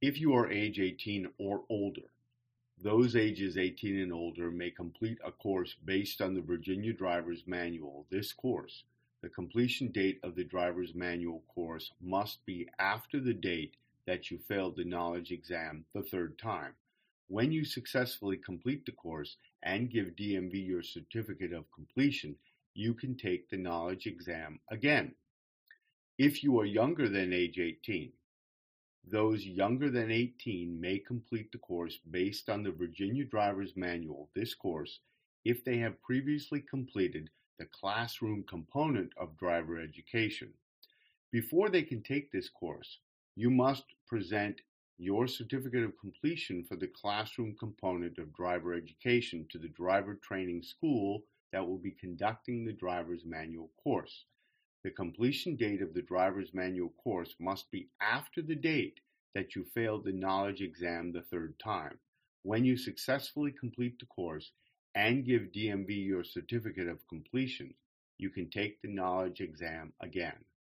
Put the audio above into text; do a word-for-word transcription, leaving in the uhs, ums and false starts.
If you are age eighteen or older, those ages eighteen and older may complete a course based on the Virginia Driver's Manual. This course, the completion date of the Driver's Manual course must be after the date that you failed the knowledge exam the third time. When you successfully complete the course and give D M V your certificate of completion, you can take the knowledge exam again. If you are younger than age eighteen, those younger than eighteen may complete the course based on the Virginia Driver's Manual. This course, if they have previously completed the classroom component of driver education. Before they can take this course, you must present your certificate of completion for the classroom component of driver education to the driver training school that will be conducting the Driver's Manual course. The completion date of the Driver's Manual course must be after the date that you failed the knowledge exam the third time. When you successfully complete the course and give D M V your certificate of completion, you can take the knowledge exam again.